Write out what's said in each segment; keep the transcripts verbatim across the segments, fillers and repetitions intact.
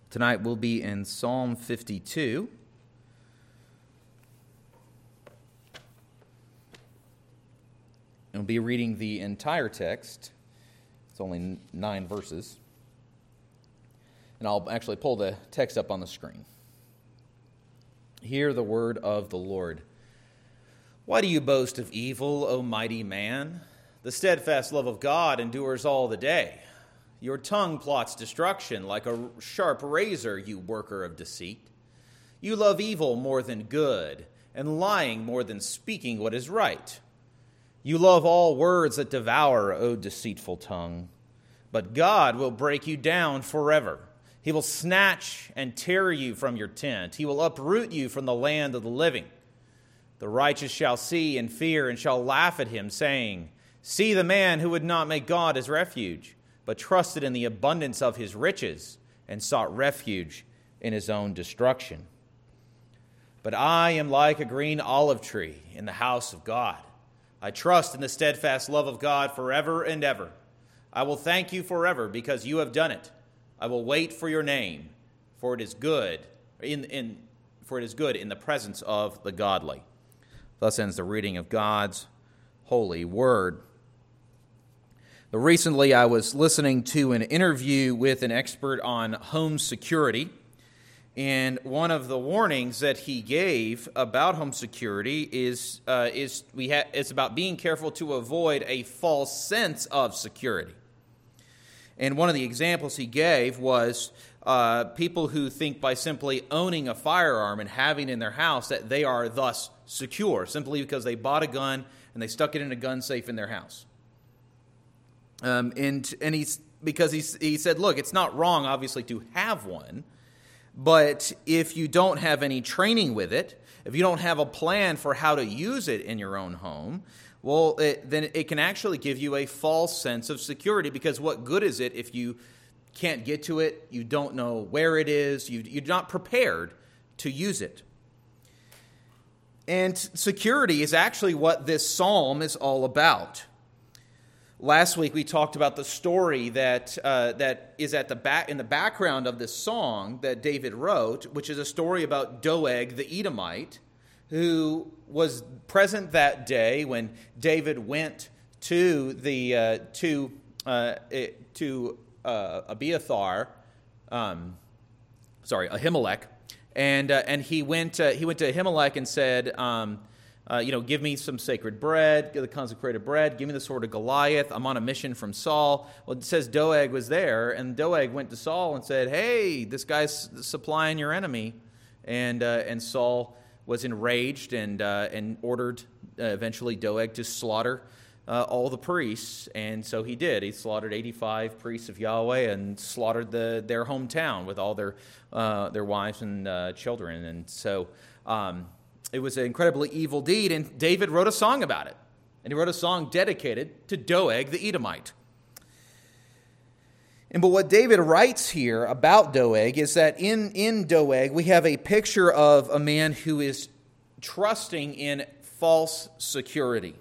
Tonight we'll be in Psalm fifty-two. And we'll be reading the entire text. It's only nine verses. And I'll actually pull the text up on the screen. Hear the word of the Lord. Why do you boast of evil, O mighty man? The steadfast love of God endures all the day. Your tongue plots destruction like a sharp razor, you worker of deceit. You love evil more than good, and lying more than speaking what is right. You love all words that devour, O deceitful tongue. But God will break you down forever. He will snatch and tear you from your tent. He will uproot you from the land of the living. The righteous shall see and fear and shall laugh at him, saying, See the man who would not make God his refuge, but trusted in the abundance of his riches and sought refuge in his own destruction. But I am like a green olive tree in the house of God. I trust in the steadfast love of God forever and ever. I will thank you forever because you have done it. I will wait for your name, for it is good in, in for it is good in the presence of the godly. Thus ends the reading of God's holy word. Recently, I was listening to an interview with an expert on home security, and one of the warnings that he gave about home security is uh, is we ha- it's about being careful to avoid a false sense of security. And one of the examples he gave was uh, people who think by simply owning a firearm and having it in their house that they are thus secure, simply because they bought a gun and they stuck it in a gun safe in their house. Um, and and he's because he's, he said, look, it's not wrong, obviously, to have one, but if you don't have any training with it, if you don't have a plan for how to use it in your own home, well, it, then it can actually give you a false sense of security, because what good is it if you can't get to it, you don't know where it is, you, you're not prepared to use it. And security is actually what this psalm is all about. Last week we talked about the story that uh, that is at the back in the background of this song that David wrote, which is a story about Doeg the Edomite, who was present that day when David went to the uh, to uh, to uh, Abiathar, um, sorry, Ahimelech, and uh, and he went uh, he went to Ahimelech and said, Um, Uh, you know, give me some sacred bread, the consecrated bread, give me the sword of Goliath, I'm on a mission from Saul. Well, it says Doeg was there, and Doeg went to Saul and said, hey, this guy's supplying your enemy. And uh, and Saul was enraged and uh, and ordered uh, eventually Doeg to slaughter uh, all the priests. And so he did. He slaughtered eighty-five priests of Yahweh and slaughtered the their hometown with all their, uh, their wives and uh, children. And so... Um, It was an incredibly evil deed, and David wrote a song about it. And he wrote a song dedicated to Doeg the Edomite. And but what David writes here about Doeg is that in, in Doeg we have a picture of a man who is trusting in false security.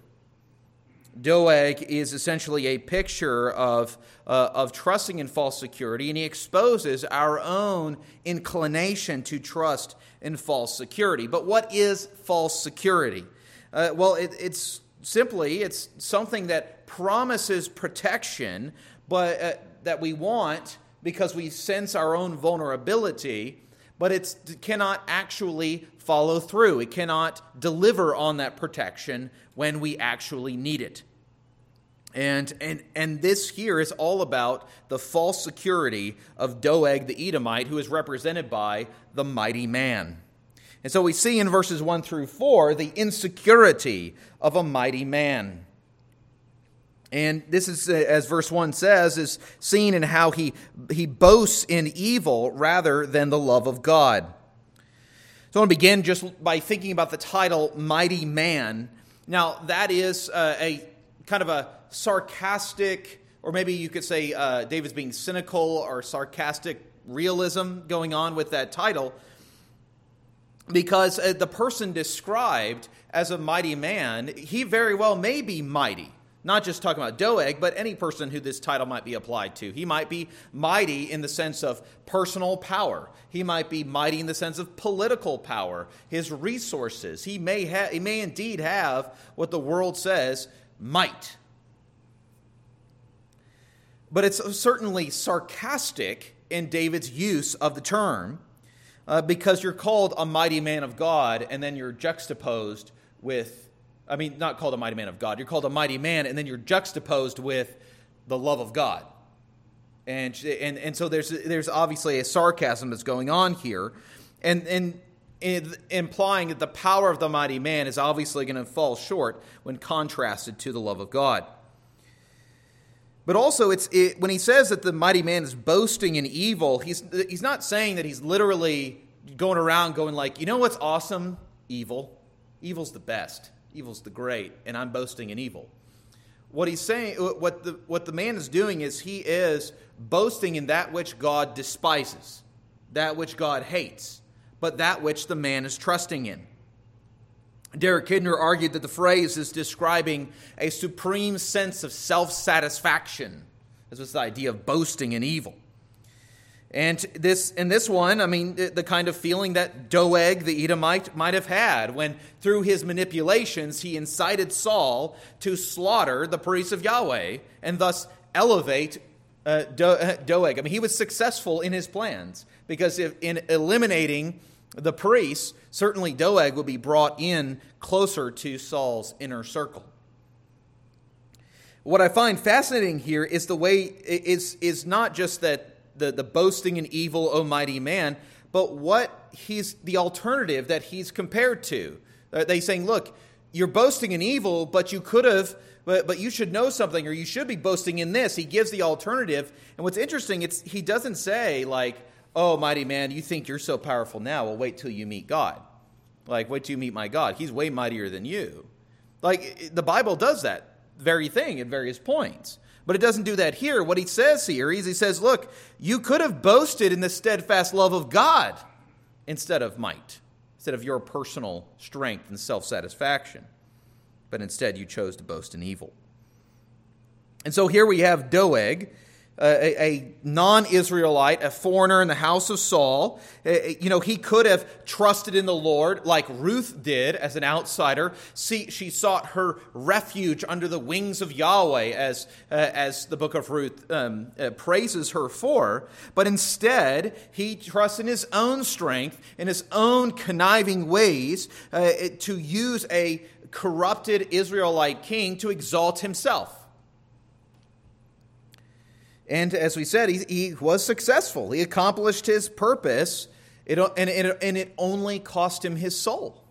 Doeg is essentially a picture of, uh, of trusting in false security, and he exposes our own inclination to trust in false security. But what is false security? Uh, well, it, it's simply, it's something that promises protection, but uh, that we want because we sense our own vulnerability, but it cannot actually follow through. It cannot deliver on that protection when we actually need it. And and and this here is all about the false security of Doeg the Edomite, who is represented by the mighty man. And so we see in verses one through four the insecurity of a mighty man. And this is, as verse one says, is seen in how he, he boasts in evil rather than the love of God. So I want to begin just by thinking about the title, Mighty Man. Now, that is uh, a kind of a sarcastic, or maybe you could say uh, David's being cynical or sarcastic realism going on with that title, because uh, the person described as a mighty man, he very well may be mighty. Not just talking about Doeg, but any person who this title might be applied to. He might be mighty in the sense of personal power. He might be mighty in the sense of political power, his resources. He may ha- he may indeed have what the world says, might. But it's certainly sarcastic in David's use of the term, uh, because you're called a mighty man of God, and then you're juxtaposed with I mean, not called a mighty man of God. You're called a mighty man, and then you're juxtaposed with the love of God. And and and so there's there's obviously a sarcasm that's going on here, and and in, implying that the power of the mighty man is obviously going to fall short when contrasted to the love of God. But also, it's it, when he says that the mighty man is boasting in evil, he's he's not saying that he's literally going around going like, you know what's awesome? Evil. Evil's the best. Evil's the great, and I'm boasting in evil. What he's saying, what the what the man is doing is he is boasting in that which God despises, that which God hates, but that which the man is trusting in. Derek Kidner argued that the phrase is describing a supreme sense of self-satisfaction. This was the idea of boasting in evil. And this, in this one, I mean, the, the kind of feeling that Doeg the Edomite might have had when, through his manipulations, he incited Saul to slaughter the priests of Yahweh and thus elevate uh, Do, uh, Doeg. I mean, he was successful in his plans because if, in eliminating the priests, certainly Doeg would be brought in closer to Saul's inner circle. What I find fascinating here is the way is is not just that. The, the boasting in evil, O mighty man, but what he's the alternative that he's compared to. Uh, they saying, look, you're boasting in evil, but you could have, but, but you should know something, or you should be boasting in this. He gives the alternative. And what's interesting, it's he doesn't say like, oh, mighty man, you think you're so powerful now. Well, wait till you meet God. Like, wait till you meet my God. He's way mightier than you. Like, the Bible does that very thing at various points. But it doesn't do that here. What he says here is he says, look, you could have boasted in the steadfast love of God instead of might, instead of your personal strength and self-satisfaction. But instead you chose to boast in evil. And so here we have Doeg, a, a non-Israelite, a foreigner in the house of Saul. You know, he could have trusted in the Lord like Ruth did as an outsider. See, she sought her refuge under the wings of Yahweh, as uh, as the book of Ruth um, uh, praises her for. But instead, he trusts in his own strength, in his own conniving ways, uh, to use a corrupted Israelite king to exalt himself. And as we said, he, he was successful. He accomplished his purpose, it, and, it, and it only cost him his soul.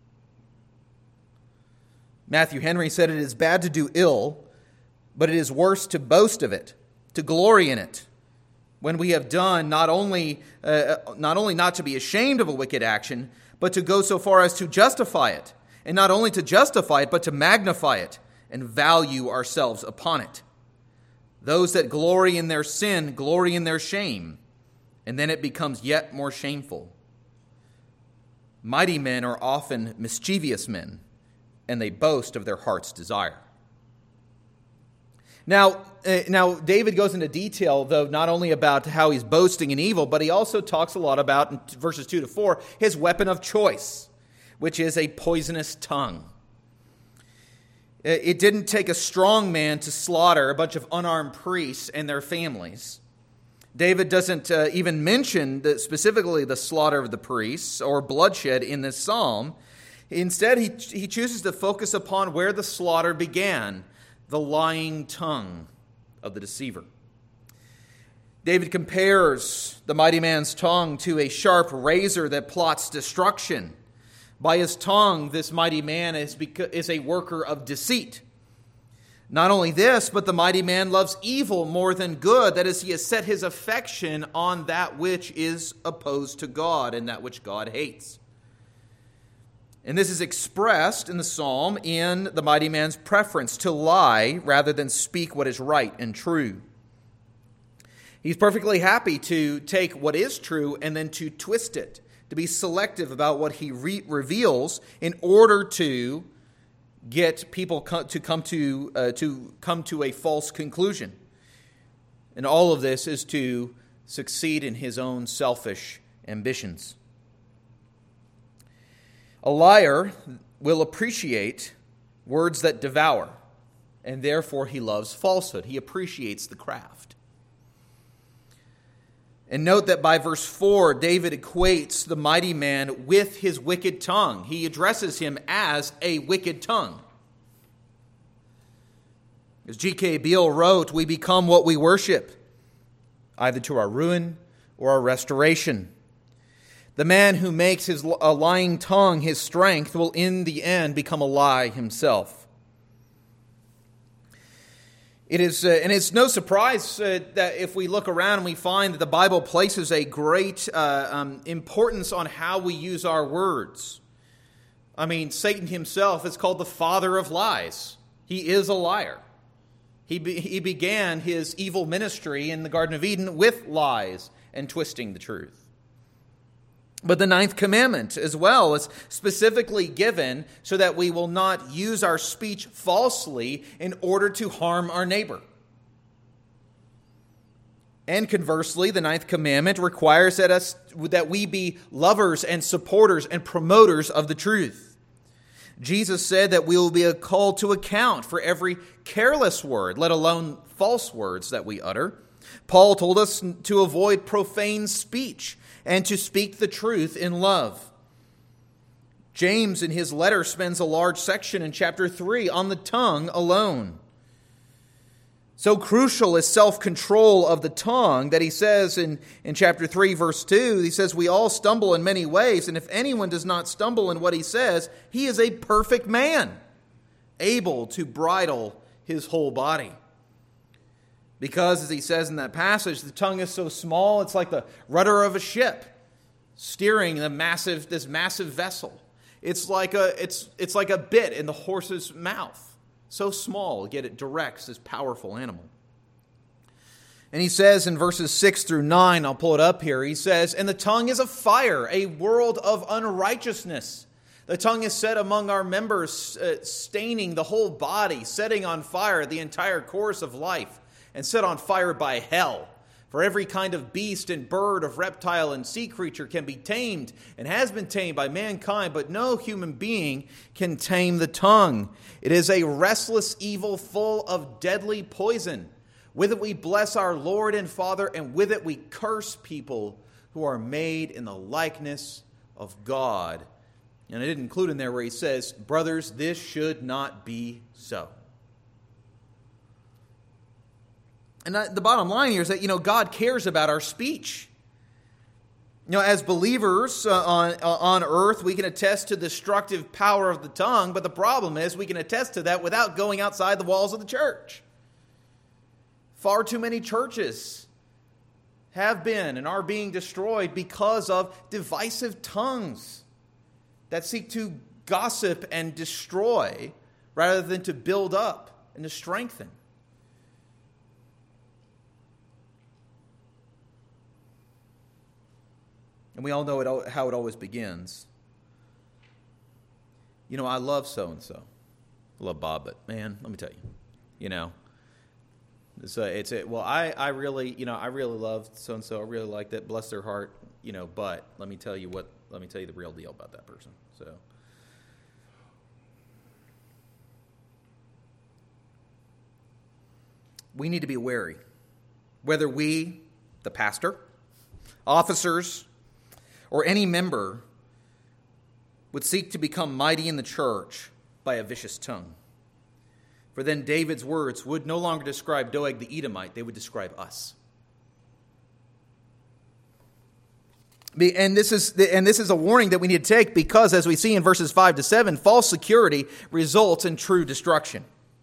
Matthew Henry said, it is bad to do ill, but it is worse to boast of it, to glory in it, when we have done not only, uh, not only not to be ashamed of a wicked action, but to go so far as to justify it, and not only to justify it, but to magnify it and value ourselves upon it. Those that glory in their sin glory in their shame, and then it becomes yet more shameful. Mighty men are often mischievous men, and they boast of their heart's desire. Now, uh, now David goes into detail, though, not only about how he's boasting in evil, but he also talks a lot about, in verses two to four, his weapon of choice, which is a poisonous tongue. It didn't take a strong man to slaughter a bunch of unarmed priests and their families. David doesn't uh, even mention the, specifically the slaughter of the priests or bloodshed in this psalm. Instead, he, he chooses to focus upon where the slaughter began, the lying tongue of the deceiver. David compares the mighty man's tongue to a sharp razor that plots destruction. By his tongue, this mighty man is, is a worker of deceit. Not only this, but the mighty man loves evil more than good. That is, he has set his affection on that which is opposed to God and that which God hates. And this is expressed in the psalm in the mighty man's preference to lie rather than speak what is right and true. He's perfectly happy to take what is true and then to twist it, to be selective about what he re- reveals in order to get people co- to come to uh, to come to a false conclusion. And all of this is to succeed in his own selfish ambitions. A liar will appreciate words that devour, and therefore he loves falsehood. He appreciates the craft. And note that by verse four, David equates the mighty man with his wicked tongue. He addresses him as a wicked tongue. As G K Beale wrote, we become what we worship, either to our ruin or our restoration. The man who makes his a lying tongue his strength will in the end become a lie himself. It is, uh, and it's no surprise uh, that if we look around and we find that the Bible places a great uh, um, importance on how we use our words. I mean, Satan himself is called the father of lies. He is a liar. He be, he began his evil ministry in the Garden of Eden with lies and twisting the truth. But the ninth commandment as well is specifically given so that we will not use our speech falsely in order to harm our neighbor. And conversely, the ninth commandment requires that us that we be lovers and supporters and promoters of the truth. Jesus said that we will be called to account for every careless word, let alone false words that we utter. Paul told us to avoid profane speech and to speak the truth in love. James, in his letter, spends a large section in chapter three on the tongue alone. So crucial is self-control of the tongue that he says in, in chapter three, verse two, he says, we all stumble in many ways, and if anyone does not stumble in what he says, he is a perfect man, able to bridle his whole body. Because, as he says in that passage, the tongue is so small, it's like the rudder of a ship, steering the massive, this massive vessel. It's like a, it's, it's like a bit in the horse's mouth. So small, yet it directs this powerful animal. And he says in verses six through nine, I'll pull it up here, he says, and the tongue is a fire, a world of unrighteousness. The tongue is set among our members, uh, staining the whole body, setting on fire the entire course of life, and set on fire by hell. For every kind of beast and bird, of reptile and sea creature can be tamed and has been tamed by mankind, but no human being can tame the tongue. It is a restless evil full of deadly poison. With it we bless our Lord and Father, and with it we curse people who are made in the likeness of God. And I didn't include in there where he says, brothers, this should not be so. And the bottom line here is that, you know, God cares about our speech. You know, as believers uh, on, uh, on earth, we can attest to the destructive power of the tongue, but the problem is we can attest to that without going outside the walls of the church. Far too many churches have been and are being destroyed because of divisive tongues that seek to gossip and destroy rather than to build up and to strengthen. And we all know it, how it always begins. You know, I love so-and-so. I love Bob, but man, let me tell you, you know, it's a, it's a, well, I, I really, you know, I really love so-and-so. I really like that. Bless their heart, you know, but let me tell you what, let me tell you the real deal about that person. So we need to be wary. Whether we, the pastor, officers, or any member would seek to become mighty in the church by a vicious tongue. For then David's words would no longer describe Doeg the Edomite, they would describe us. And this is and this is a warning that we need to take because, as we see in verses five to seven, false security results in true destruction.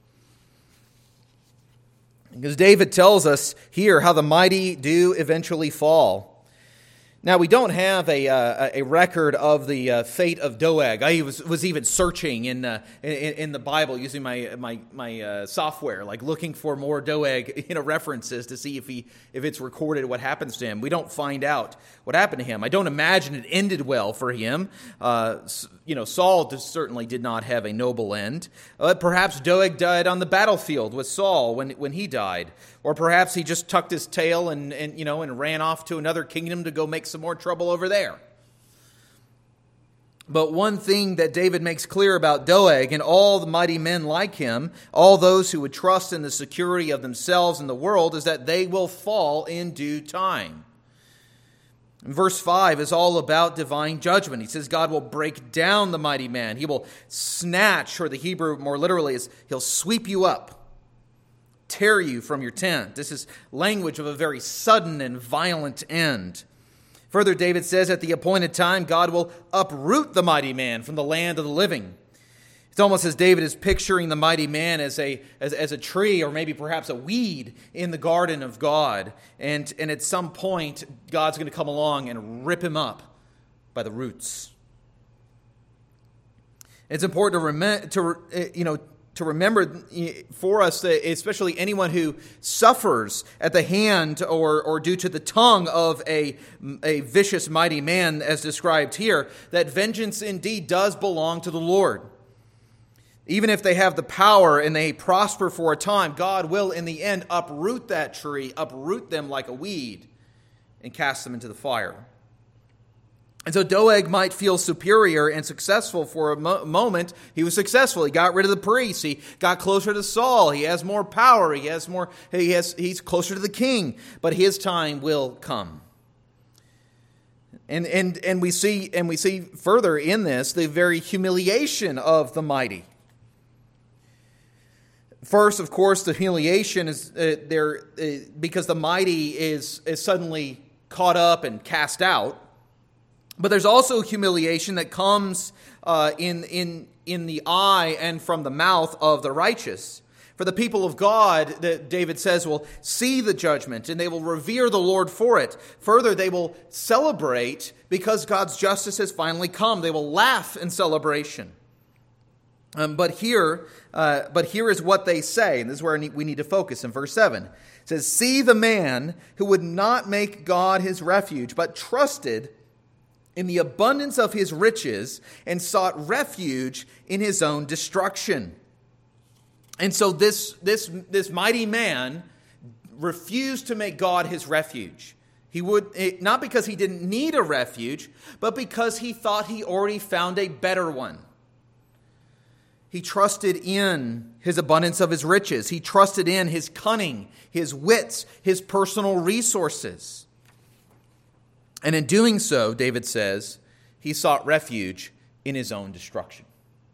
Because David tells us here how the mighty do eventually fall. Now, we don't have a uh, a record of the uh, fate of Doeg. I was was even searching in uh, in, in the Bible using my my my uh, software, like looking for more Doeg, you know, references to see if he if it's recorded what happens to him. We don't find out what happened to him. I don't imagine it ended well for him. Uh, you you know, Saul certainly did not have a noble end. Uh, perhaps Doeg died on the battlefield with Saul when when he died, or perhaps he just tucked his tail and and you know and ran off to another kingdom to go make some more trouble over there. But one thing that David makes clear about Doeg and all the mighty men like him, all those who would trust in the security of themselves and the world, is that they will fall in due time. Verse five is all about divine judgment. He says God will break down the mighty man. He will snatch, or the Hebrew more literally is, he'll sweep you up, tear you from your tent. This is language of a very sudden and violent end. Further, David says at the appointed time, God will uproot the mighty man from the land of the living. It's almost as David is picturing the mighty man as a as, as a tree, or maybe perhaps a weed in the garden of God. And, and at some point, God's going to come along and rip him up by the roots. It's important to remember, to you know, to remember for us, especially anyone who suffers at the hand or, or due to the tongue of a, a vicious mighty man, as described here, that vengeance indeed does belong to the Lord. Even if they have the power and they prosper for a time, God will in the end uproot that tree, uproot them like a weed, and cast them into the fire. And so Doeg might feel superior and successful for a mo- moment. He was successful. He got rid of the priests. He got closer to Saul. He has more power. He has more. He has. He's closer to the king. But his time will come. And and and we see and we see further in this the very humiliation of the mighty. First, of course, the humiliation is uh, there uh, because the mighty is is suddenly caught up and cast out. But there's also humiliation that comes uh, in in in the eye and from the mouth of the righteous. For the people of God, that David says, will see the judgment and they will revere the Lord for it. Further, they will celebrate because God's justice has finally come. They will laugh in celebration. Um, but here, uh, but here is what they say, and this is where we need to focus in verse seven. It says, "See the man who would not make God his refuge, but trusted in the abundance of his riches and sought refuge in his own destruction." And so this this this mighty man refused to make God his refuge. He would not because he didn't need a refuge, but because he thought he already found a better one. He trusted in his abundance of his riches. He trusted in his cunning, his wits, his personal resources. And in doing so, David says, he sought refuge in his own destruction.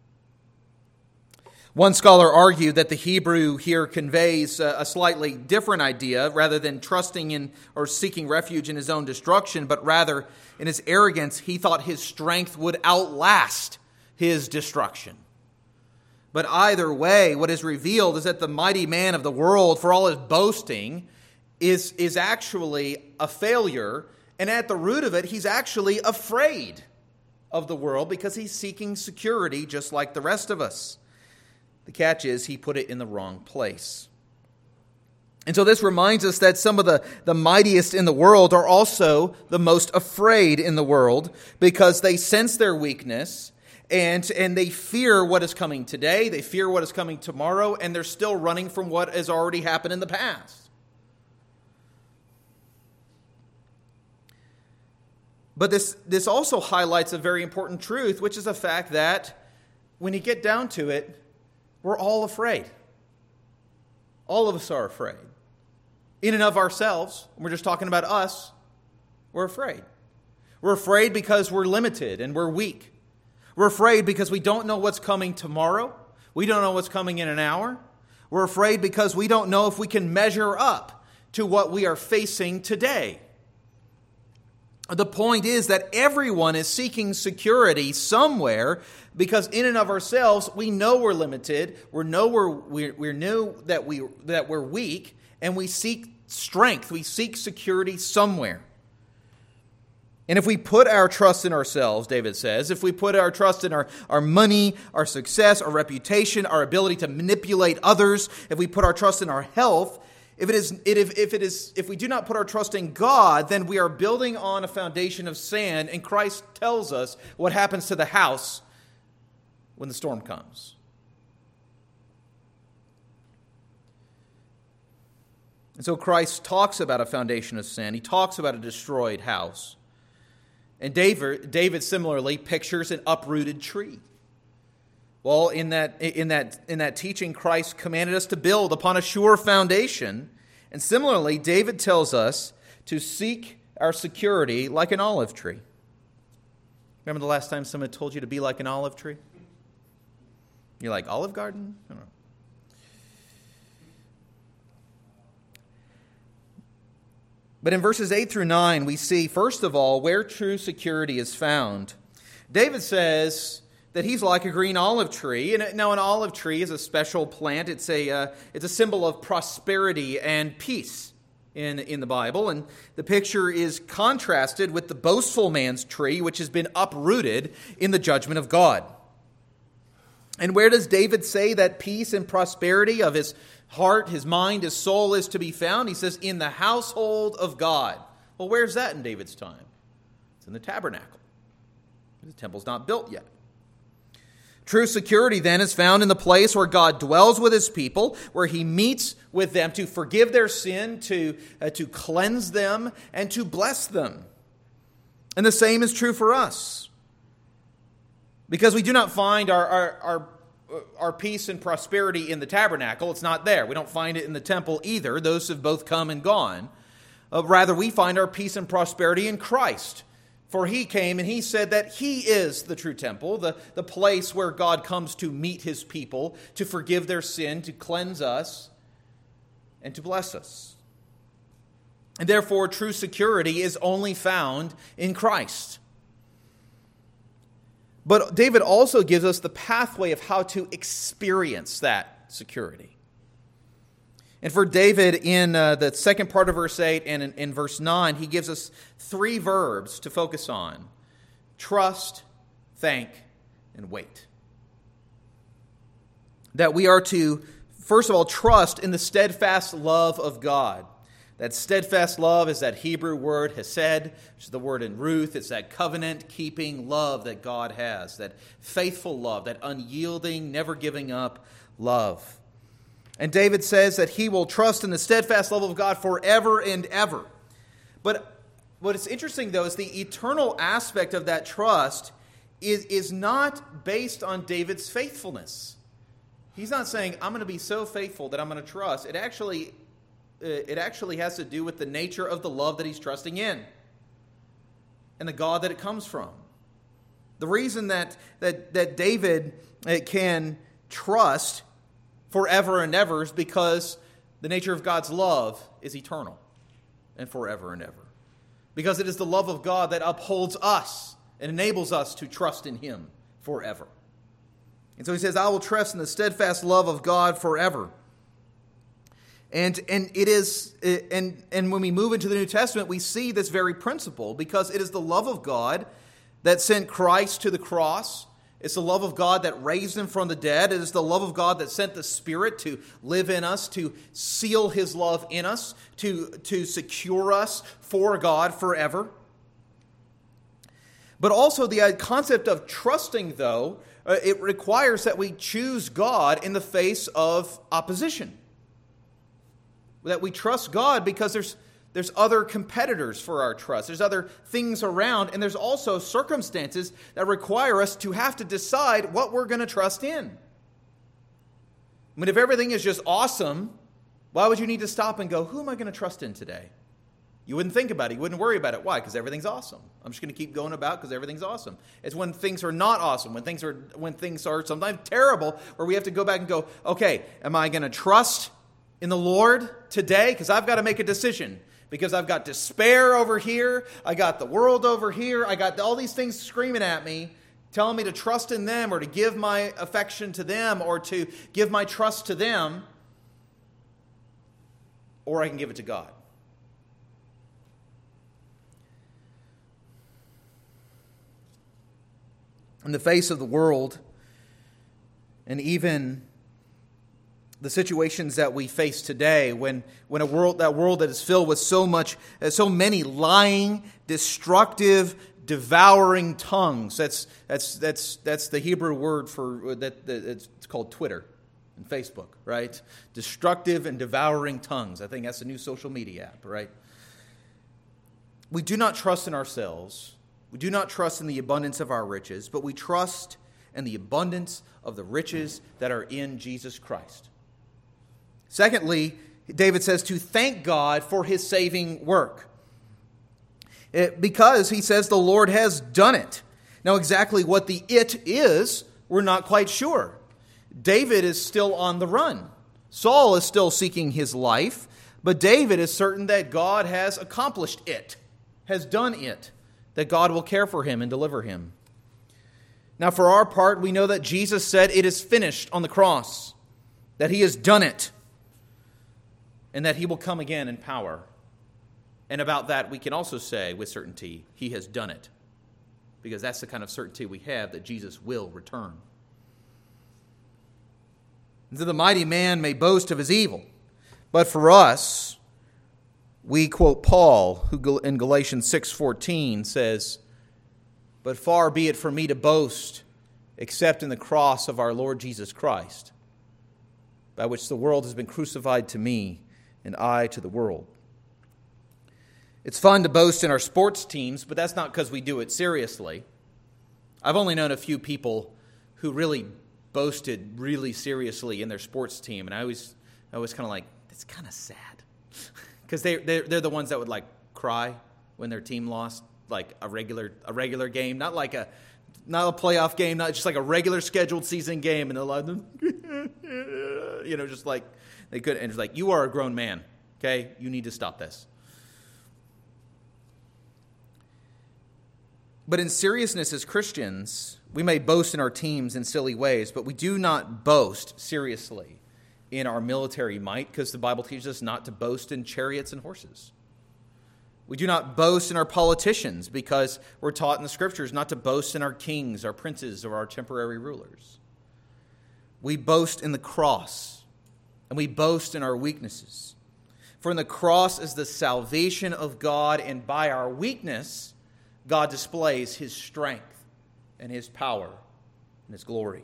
One scholar argued that the Hebrew here conveys a slightly different idea. Rather than trusting in or seeking refuge in his own destruction, but rather in his arrogance, he thought his strength would outlast his destruction. But either way, what is revealed is that the mighty man of the world, for all his boasting, is, is actually a failure. And at the root of it, he's actually afraid of the world because he's seeking security just like the rest of us. The catch is he put it in the wrong place. And so this reminds us that some of the, the mightiest in the world are also the most afraid in the world because they sense their weakness. And, and they fear what is coming today, they fear what is coming tomorrow, and they're still running from what has already happened in the past. But this, this also highlights a very important truth, which is the fact that when you get down to it, we're all afraid. All of us are afraid. In and of ourselves, we're just talking about us, we're afraid. We're afraid because we're limited and we're weak. We're afraid because we don't know what's coming tomorrow. We don't know what's coming in an hour. We're afraid because we don't know if we can measure up to what we are facing today. The point is that everyone is seeking security somewhere because in and of ourselves, we know we're limited. We know we're, we we know that, we, that we're weak, and we seek strength. We seek security somewhere. And if we put our trust in ourselves, David says, if we put our trust in our, our money, our success, our reputation, our ability to manipulate others, if we put our trust in our health, if it is if, if it is if we do not put our trust in God, then we are building on a foundation of sand, and Christ tells us what happens to the house when the storm comes. And so Christ talks about a foundation of sin. He talks about a destroyed house. And David, David similarly pictures an uprooted tree. Well, in that, in that, in that teaching, Christ commanded us to build upon a sure foundation. And similarly, David tells us to seek our security like an olive tree. Remember the last time someone told you to be like an olive tree? You're like, Olive Garden? I don't know. But in verses eight through nine, we see, first of all, where true security is found. David says that he's like a green olive tree. And now an olive tree is a special plant. It's a, uh, it's a symbol of prosperity and peace in, in the Bible. And the picture is contrasted with the boastful man's tree, which has been uprooted in the judgment of God. And where does David say that peace and prosperity of his heart, his mind, his soul is to be found? He says, in the household of God. Well, where's that in David's time? It's in the tabernacle. The temple's not built yet. True security then is found in the place where God dwells with his people, where he meets with them to forgive their sin, to, uh, to cleanse them, and to bless them. And the same is true for us. Because we do not find our, our, our, our peace and prosperity in the tabernacle. It's not there. We don't find it in the temple either. Those have both come and gone. Uh, rather, we find our peace and prosperity in Christ. For he came and he said that he is the true temple, the, the place where God comes to meet his people, to forgive their sin, to cleanse us, and to bless us. And therefore, true security is only found in Christ. But David also gives us the pathway of how to experience that security. And for David, in uh, the second part of verse eight and in, in verse nine, he gives us three verbs to focus on: trust, thank, and wait. That we are to, first of all, trust in the steadfast love of God. That steadfast love is that Hebrew word hesed, which is the word in Ruth. It's that covenant-keeping love that God has, that faithful love, that unyielding, never giving up love. And David says that he will trust in the steadfast love of God forever and ever. But what is interesting, though, is the eternal aspect of that trust is, is not based on David's faithfulness. He's not saying, I'm going to be so faithful that I'm going to trust. It actually... It actually has to do with the nature of the love that he's trusting in and the God that it comes from. The reason that that, that David can trust forever and ever is because the nature of God's love is eternal and forever and ever. Because it is the love of God that upholds us and enables us to trust in him forever. And so he says, I will trust in the steadfast love of God forever. And and it is and and when we move into the New Testament, we see this very principle, because it is the love of God that sent Christ to the cross. It's the love of God that raised him from the dead. It is the love of God that sent the Spirit to live in us, to seal his love in us, to, to secure us for God forever. But also the concept of trusting, though, uh, it requires that we choose God in the face of opposition. That we trust God because there's there's other competitors for our trust. There's other things around, and there's also circumstances that require us to have to decide what we're going to trust in. I mean, if everything is just awesome, why would you need to stop and go, who am I going to trust in today? You wouldn't think about it. You wouldn't worry about it. Why? Because everything's awesome. I'm just going to keep going about because everything's awesome. It's when things are not awesome, when things are when things are sometimes terrible, where we have to go back and go, okay, am I going to trust in the Lord today? Because I've got to make a decision. Because I've got despair over here. I got the world over here. I got all these things screaming at me, telling me to trust in them or to give my affection to them or to give my trust to them. Or I can give it to God. In the face of the world, and even the situations that we face today, when, when a world, that world that is filled with so much, so many lying, destructive, devouring tongues. That's that's that's that's the Hebrew word for that. that it's called Twitter and Facebook, right? Destructive and devouring tongues. I think that's a new social media app, right? We do not trust in ourselves. We do not trust in the abundance of our riches, but we trust in the abundance of the riches that are in Jesus Christ. Secondly, David says to thank God for his saving work. It, because he says the Lord has done it. Now, exactly what the it is, we're not quite sure. David is still on the run. Saul is still seeking his life, but David is certain that God has accomplished it, has done it, that God will care for him and deliver him. Now, for our part, we know that Jesus said it is finished on the cross, that he has done it, and that he will come again in power. And about that, we can also say with certainty, he has done it, because that's the kind of certainty we have that Jesus will return. And so the mighty man may boast of his evil, but for us, we quote Paul, who in Galatians six fourteen says, "But far be it from me to boast, except in the cross of our Lord Jesus Christ, by which the world has been crucified to me, and I to the world." It's fun to boast in our sports teams, but that's not because we do it seriously. I've only known a few people who really boasted really seriously in their sports team, and I always, I was kind of like, that's kind of sad. Because they, they're, they're the ones that would like cry when their team lost, like a regular a regular game, not like a not a playoff game, not just like a regular scheduled season game, and they're like, you know, just like they could, and it's like, you are a grown man, okay? You need to stop this. But in seriousness as Christians, we may boast in our teams in silly ways, but we do not boast seriously in our military might, because the Bible teaches us not to boast in chariots and horses. We do not boast in our politicians, because we're taught in the Scriptures not to boast in our kings, our princes, or our temporary rulers. We boast in the cross, and we boast in our weaknesses. For in the cross is the salvation of God, and by our weakness, God displays his strength and his power and his glory.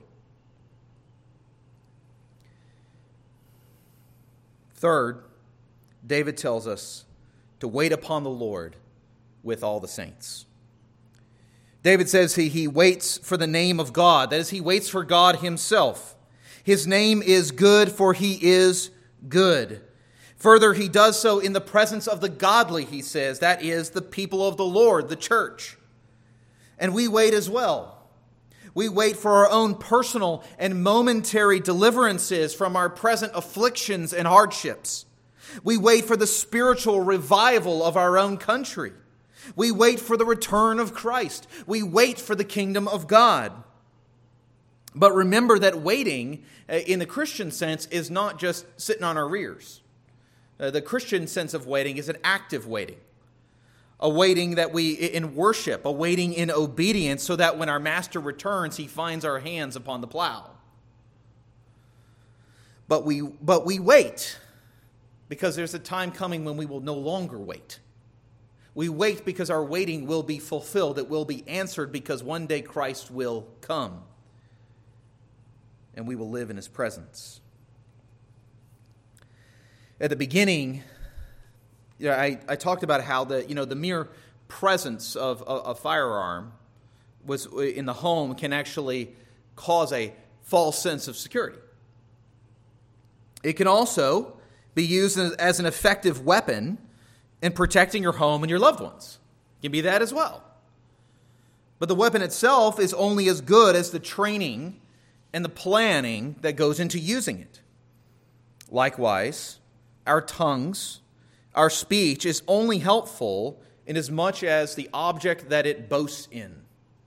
Third, David tells us to wait upon the Lord with all the saints. David says he, he waits for the name of God. That is, he waits for God himself. His name is good, for he is good. Further, he does so in the presence of the godly, he says. That is, the people of the Lord, the church. And we wait as well. We wait for our own personal and momentary deliverances from our present afflictions and hardships. We wait for the spiritual revival of our own country. We wait for the return of Christ. We wait for the kingdom of God. But remember that waiting, in the Christian sense, is not just sitting on our rears. Uh, the Christian sense of waiting is an active waiting. A waiting that we, in worship, a waiting in obedience, so that when our master returns, he finds our hands upon the plow. But we, but we wait, because there's a time coming when we will no longer wait. We wait because our waiting will be fulfilled. It will be answered, because one day Christ will come, and we will live in his presence. At the beginning, you know, I, I talked about how the you know the mere presence of a, a firearm was in the home can actually cause a false sense of security. It can also be used as an effective weapon in protecting your home and your loved ones. It can be that as well. But the weapon itself is only as good as the training and the planning that goes into using it. Likewise, our tongues, our speech is only helpful in as much as the object that it boasts in.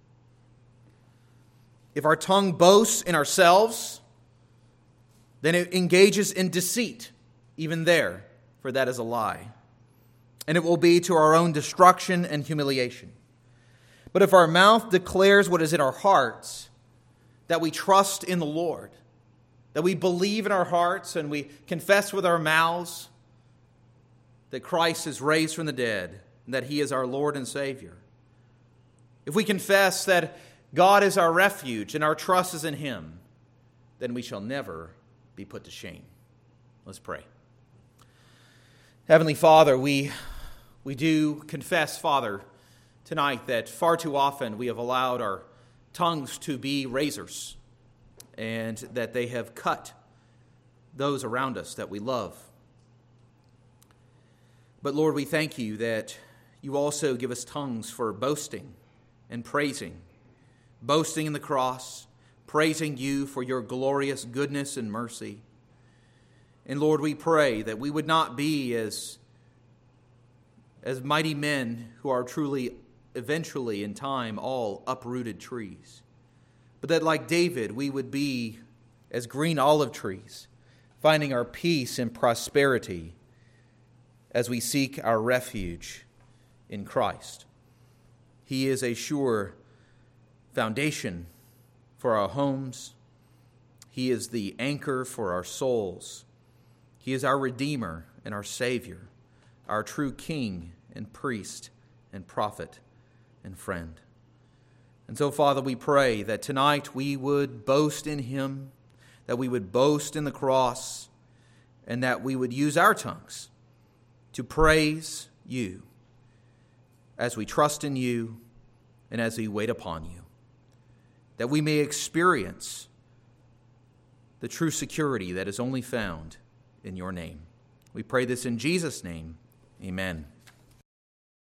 If our tongue boasts in ourselves, then it engages in deceit, even there, for that is a lie. And it will be to our own destruction and humiliation. But if our mouth declares what is in our hearts, that we trust in the Lord, that we believe in our hearts and we confess with our mouths that Christ is raised from the dead and that he is our Lord and Savior, if we confess that God is our refuge and our trust is in Him, then we shall never be put to shame. Let's pray. Heavenly Father, we, we do confess, Father, tonight that far too often we have allowed our tongues to be razors and that they have cut those around us that we love. But Lord, we thank you that you also give us tongues for boasting and praising, boasting in the cross, praising you for your glorious goodness and mercy. And Lord, we pray that we would not be as, as mighty men who are truly, eventually in time, all uprooted trees, but that like David, we would be as green olive trees, finding our peace and prosperity as we seek our refuge in Christ. He is a sure foundation for our homes. He is the anchor for our souls. He is our Redeemer and our Savior, our true King and priest and prophet and friend. And so, Father, we pray that tonight we would boast in Him, that we would boast in the cross, and that we would use our tongues to praise you as we trust in you and as we wait upon you, that we may experience the true security that is only found in your name. We pray this in Jesus' name. Amen.